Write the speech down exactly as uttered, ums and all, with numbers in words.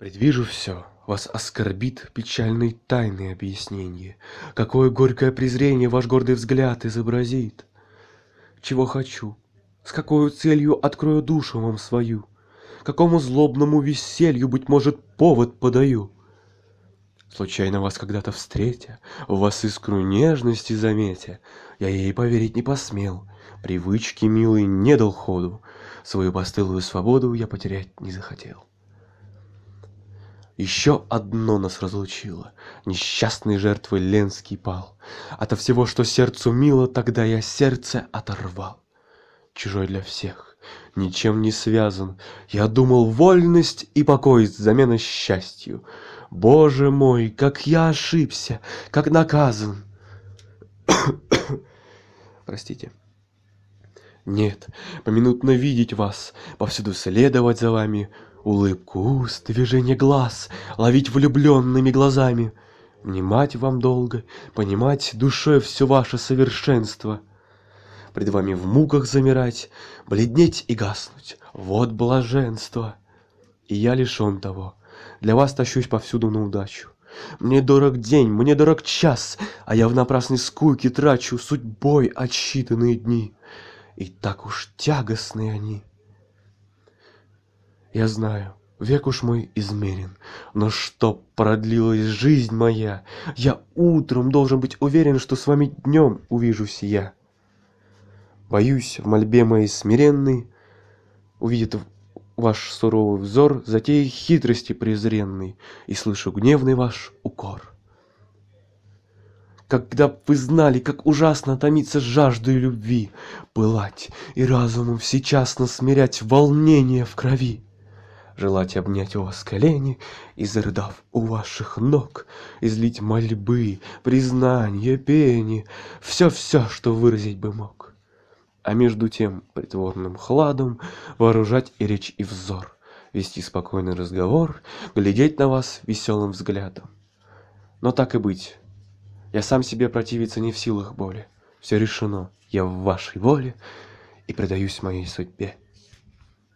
Предвижу все, вас оскорбит печальной тайны объясненье, какое горькое презрение ваш гордый взгляд изобразит. Чего хочу, с какою целью открою душу вам свою, какому злобному веселью, быть может, повод подаю. Случайно вас когда-то встретя, в вас искру нежности заметя, я ей поверить не посмел, привычки милой не дал ходу, свою постылую свободу я потерять не захотел. Еще одно нас разлучило, несчастной жертвой Ленский пал. Ото всего, что сердцу мило, тогда я сердце оторвал. Чужой для всех, ничем не связан, я думал, вольность и покой замена счастью. Боже мой, как я ошибся, как наказан. Простите. Нет, поминутно видеть вас, повсюду следовать за вами, улыбку уст, движение глаз, ловить влюбленными глазами, внимать вам долго, понимать душой все ваше совершенство, пред вами в муках замирать, бледнеть и гаснуть, вот блаженство. И я лишен того, для вас тащусь повсюду на удачу. Мне дорог день, мне дорог час, а я в напрасной скуке трачу судьбой отсчитанные дни. И так уж тягостны они. Я знаю, век уж мой измерен, но чтоб продлилась жизнь моя, я утром должен быть уверен, что с вами днем увижусь я. Боюсь, в мольбе моей смиренной увидит ваш суровый взор затеи хитрости презренной, и слышу гневный ваш укор. Когда б вы знали, как ужасно томиться жаждой любви, пылать и разумом всечасно смирять волнение в крови, желать обнять у вас колени и, зарыдав у ваших ног, излить мольбы, признания, пени, все-все, что выразить бы мог. А между тем притворным хладом вооружать и речь, и взор, вести спокойный разговор, глядеть на вас веселым взглядом. Но так и быть. Я сам себе противиться не в силах более. Все решено, я в вашей воле и предаюсь моей судьбе.